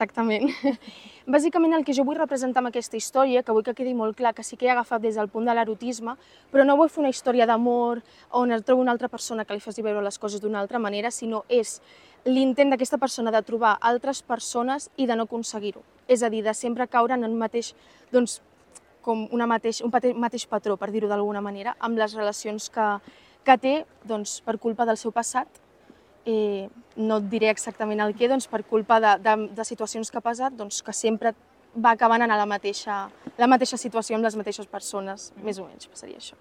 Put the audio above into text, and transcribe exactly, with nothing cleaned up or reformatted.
Exactament. Bàsicament el que jo vull representar amb aquesta història, que vull que quedi molt clar que sí que he agafat des del punt de l'erotisme, però no vull fer una història d'amor on es trobi una altra persona que li faci veure les coses d'una altra manera, sinó és l'intent d'aquesta persona de trobar altres persones i de no aconseguir-ho. És a dir, de sempre caure en un mateix, doncs, com una mateix, un mateix patró, per dir-ho d'alguna manera, amb les relacions que, que té doncs, per culpa del seu passat. Eh, no et diré exactament el què, doncs, per culpa de, de, de situacions que ha passat, doncs, que sempre va acabant en la mateixa, la mateixa situació amb les mateixes persones, més o menys, passaria això.